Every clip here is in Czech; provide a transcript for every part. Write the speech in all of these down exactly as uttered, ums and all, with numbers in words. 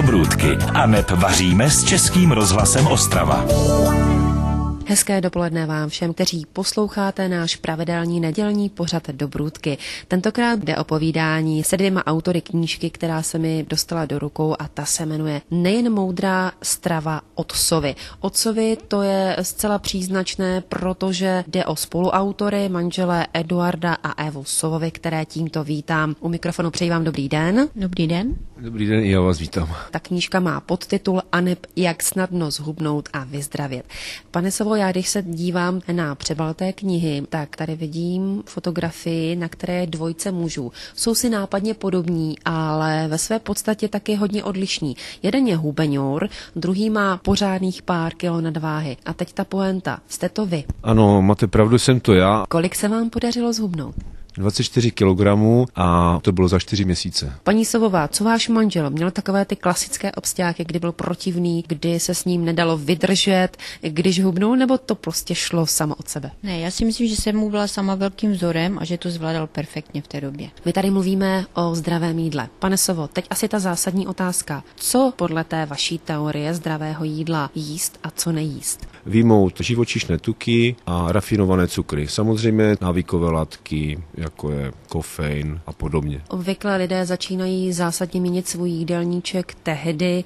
Dobrůdky a neb vaříme s Českým rozhlasem Ostrava. Hezké dopoledne vám všem, kteří posloucháte náš pravidelný nedělní pořad Dobrůdky. Tentokrát jde o povídání se dvěma autory knížky, která se mi dostala do rukou, a ta se jmenuje Nejen moudrá strava od sovy. Od sovy to je zcela příznačné, protože jde o spoluautory, manželé Eduarda a Evu Sovovi, které tímto vítám. U mikrofonu přeji vám dobrý den. Dobrý den. Dobrý den, i já vás vítám. Ta knížka má podtitul Aneb jak snadno zhubnout a vyzdravět. Pane Sovo, já když se dívám na přebal té knihy, tak tady vidím fotografii, na které je dvojce mužů. Jsou si nápadně podobní, ale ve své podstatě taky hodně odlišní. Jeden je hubeňur, druhý má pořádných pár kilo nadváhy. A teď ta poenta. Jste to vy? Ano, máte pravdu, jsem to já. Kolik se vám podařilo zhubnout? dvacet čtyři kilogramů a to bylo za čtyři měsíce. Paní Sovová, co váš manžel? Měl takové ty klasické obstáky, kdy byl protivný, kdy se s ním nedalo vydržet, když hubnul, nebo to prostě šlo samo od sebe? Ne, já si myslím, že jsem mu byla sama velkým vzorem a že to zvládal perfektně v té době. My tady mluvíme o zdravém jídle. Pane Sovo, teď asi ta zásadní otázka. Co podle té vaší teorie zdravého jídla jíst a co nejíst? Vyjmout živočišné tuky a rafinované cukry. Samozřejmě návykové látky, jako je kofein a podobně. Obvykle lidé začínají zásadně měnit svůj jídelníček tehdy,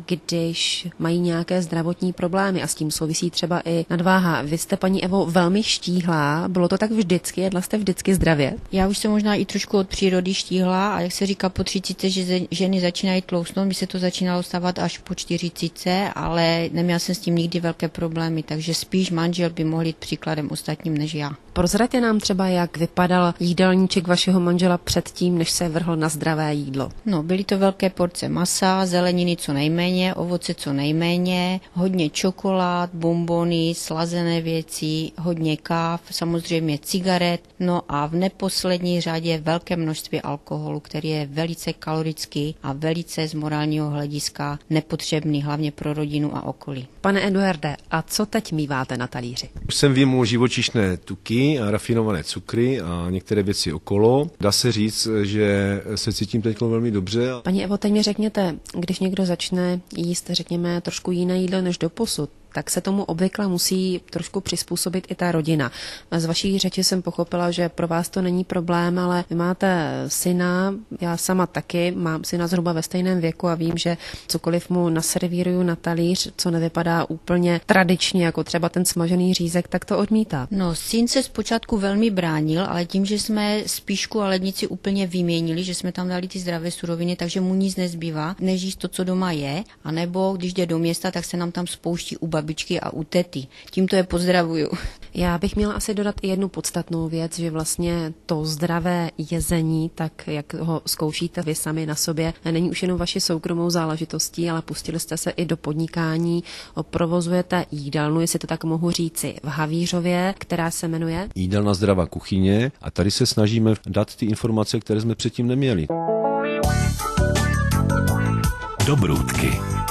když mají nějaké zdravotní problémy a s tím souvisí třeba i nadváha. Vy jste, paní Evo, velmi štíhlá. Bylo to tak vždycky? Jedla jste vždycky zdravě? Já už jsem možná i trošku od přírody štíhlá a jak se říká po třicítce, že ženy začínají tlousnout, mi se to začínalo stávat až po čtyřicítce, ale neměla jsem s tím nikdy velké problémy, takže spíš manžel by mohl jít příkladem ostatním než já. Prozraďte nám třeba, jak vypadal jídelníček vašeho manžela předtím, než se vrhl na zdravé jídlo. No, byly to velké porce masa, zeleniny co nejméně, ovoce co nejméně, hodně čokolád, bonbony, slazené věci, hodně káv, samozřejmě cigaret, no a v neposlední řadě velké množství alkoholu, který je velice kalorický a velice z morálního hlediska nepotřebný, hlavně pro rodinu a okolí. Pane Eduarde, a co teď míváte na talíři? Už jsem vyjmul živočišné tuky a rafinované cukry a některé věci okolo. Dá se říct, že se cítím teď velmi dobře. Paní Evo, teď mi řekněte, když někdo začne jíst, řekněme, trošku jiné jídlo než doposud, tak se tomu obvykle musí trošku přizpůsobit i ta rodina. Z vaší řeči jsem pochopila, že pro vás to není problém, ale vy máte syna, já sama taky, mám syna zhruba ve stejném věku a vím, že cokoliv mu naservíruju na talíř, co nevypadá úplně tradičně, jako třeba ten smažený řízek, tak to odmítá. No, syn se zpočátku velmi bránil, ale tím, že jsme spíšku a lednici úplně vyměnili, že jsme tam dali ty zdravé suroviny, takže mu nic nezbývá, než jíst to, co doma je, anebo když jde do města, tak se nám tam spouští u babičky a u tety. Tímto je pozdravuju. Já bych měla asi dodat i jednu podstatnou věc, že vlastně to zdravé jezení, tak jak ho zkoušíte vy sami na sobě, není už jenom vaši soukromou záležitostí, ale pustili jste se i do podnikání, provozujete jídelnu, jestli to tak mohu říci, v Havířově, která se jmenuje Jídelna zdravá kuchyně, a tady se snažíme dát ty informace, které jsme předtím neměli. Dobrůdky.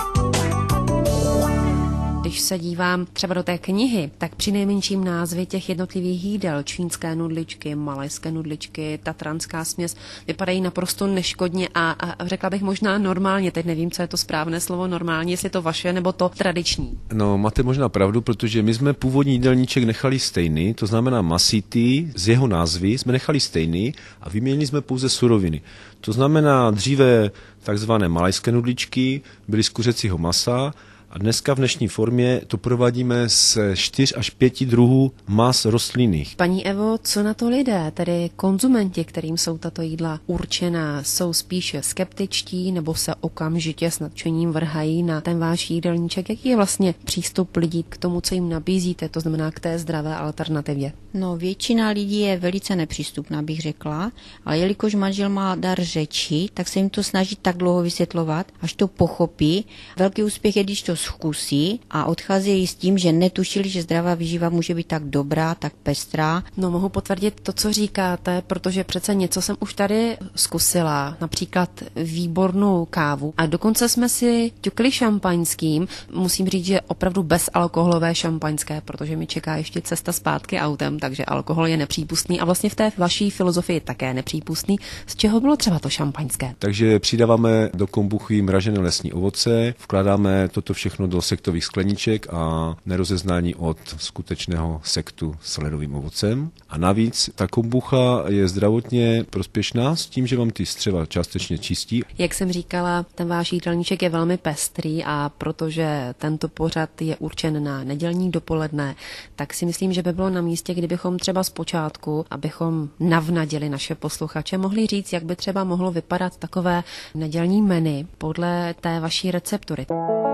Když se dívám třeba do té knihy, tak při nejmenším názvy těch jednotlivých jídel, čínské nudličky, malajské nudličky, tatranská směs, vypadají naprosto neškodně a, a řekla bych možná normálně, teď nevím, co je to správné slovo normálně, jestli to vaše nebo to tradiční. No, máte možná pravdu, protože my jsme původní jídelníček nechali stejný, to znamená masitý, z jeho názvy jsme nechali stejný a vyměnili jsme pouze suroviny. To znamená dříve takzvané malajské nudličky, byly z kuřecího masa. A dneska v dnešní formě to provádíme z čtyř až pěti druhů mas rostlinných. Paní Evo, co na to lidé, tedy konzumenti, kterým jsou tato jídla určená, jsou spíše skeptičtí nebo se okamžitě s nadšením vrhají na ten váš jídelníček? Jaký je vlastně přístup lidí k tomu, co jim nabízíte, to znamená k té zdravé alternativě? No, většina lidí je velice nepřístupná, bych řekla, ale jelikož manžel má dar řeči, tak se jim to snaží tak dlouho vysvětlovat, až to pochopí. Velký úspěch je, když to to zkusí a odcházejí s tím, že netušili, že zdravá výživa může být tak dobrá, tak pestrá. No, mohu potvrdit to, co říkáte, protože přece něco jsem už tady zkusila, například výbornou kávu a dokonce jsme si ťukli šampaňským. Musím říct, že opravdu bezalkoholové šampaňské, protože mi čeká ještě cesta zpátky autem, takže alkohol je nepřípustný a vlastně v té vaší filozofii také nepřípustný. Z čeho bylo třeba to šampaňské? Takže přidáváme do kombuchy mražené lesní ovoce, vkládáme toto všechno do sektových skleniček a nerozeznání od skutečného sektu s ledovým ovocem. A navíc ta kombucha je zdravotně prospěšná s tím, že vám ty střeva částečně čistí. Jak jsem říkala, ten váš jídelníček je velmi pestrý a protože tento pořad je určen na nedělní dopoledne, tak si myslím, že by bylo na místě, kdybychom třeba zpočátku, abychom navnadili naše posluchače, mohli říct, jak by třeba mohlo vypadat takové nedělní menu podle té vaší receptury.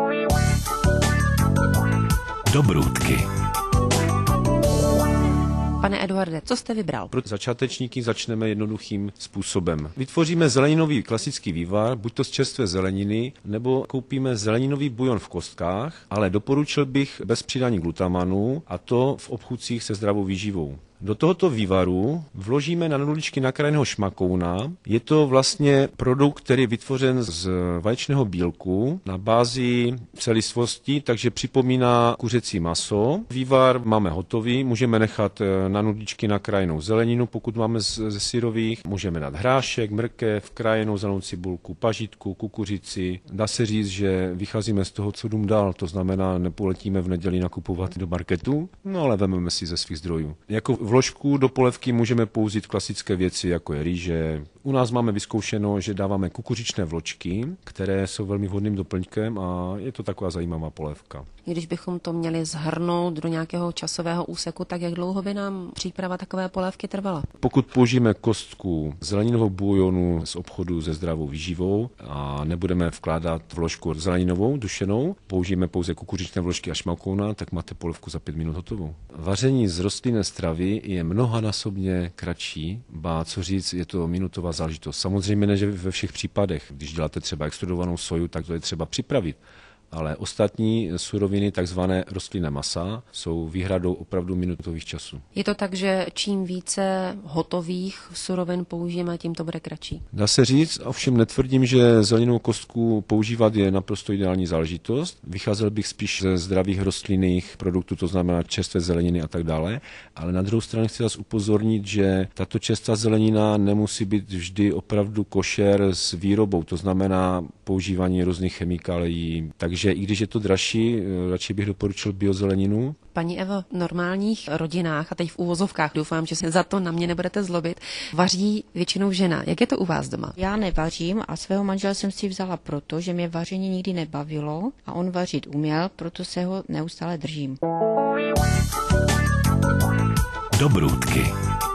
Dobrůdky. Pane Eduarde, co jste vybral? Pro začátečníky začneme jednoduchým způsobem. Vytvoříme zeleninový klasický vývar, buď to z čerstvé zeleniny, nebo koupíme zeleninový bujon v kostkách, ale doporučil bych bez přidání glutamanu, a to v obchůdcích se zdravou výživou. Do tohoto vývaru vložíme na nuličky nakrájeného šmakouna. Je to vlastně produkt, který je vytvořen z vaječného bílku na bázi celistvosti, takže připomíná kuřecí maso. Vývar máme hotový, můžeme nechat na nuličky nakrájenou zeleninu, pokud máme ze syrových. Můžeme dát hrášek, mrkev, krájenou zelenou cibulku, pažitku, kukuřici. Dá se říct, že vycházíme z toho, co dům dál, to znamená, nepoletíme v neděli nakupovat do marketu, no ale vememe si ze svých zdrojů. Jako vložku do polévky můžeme použít klasické věci, jako je rýže. U nás máme vyzkoušeno, že dáváme kukuřičné vločky, které jsou velmi vhodným doplňkem a je to taková zajímavá polévka. Když bychom to měli zhrnout do nějakého časového úseku, tak jak dlouho by nám příprava takové polévky trvala? Pokud použijeme kostku zeleninovou bujonu z obchodu se zdravou výživou a nebudeme vkládat vložku zeleninovou, dušenou, použijeme pouze kukuřičné vložky a šmakouna, tak máte polévku za pět minut hotovou. Vaření z rostlinné stravy je mnohanásobně kratší, ba co říct, je to minutová záležitost. Samozřejmě ne, že ve všech případech, když děláte třeba extrudovanou soju, tak to je třeba připravit. Ale ostatní suroviny, takzvané rostlinné masa, jsou výhradou opravdu minutových časů. Je to tak, že čím více hotových surovin použijeme, tím to bude kratší? Dá se říct, ovšem netvrdím, že zeleninovou kostku používat je naprosto ideální záležitost. Vycházel bych spíš ze zdravých rostlinných produktů, to znamená čerstvé zeleniny a tak dále, ale na druhou stranu chci vás upozornit, že tato čerstvá zelenina nemusí být vždy opravdu košer s výrobou, to znamená používání různých chemikálií. Takže že i když je to dražší, radši bych doporučil biozeleninu. Paní Evo, v normálních rodinách, a teď v úvozovkách, doufám, že se za to na mě nebudete zlobit, vaří většinou žena. Jak je to u vás doma? Já nevařím a svého manžela jsem si vzala proto, že mě vaření nikdy nebavilo a on vařit uměl, proto se ho neustále držím. Dobrůdky.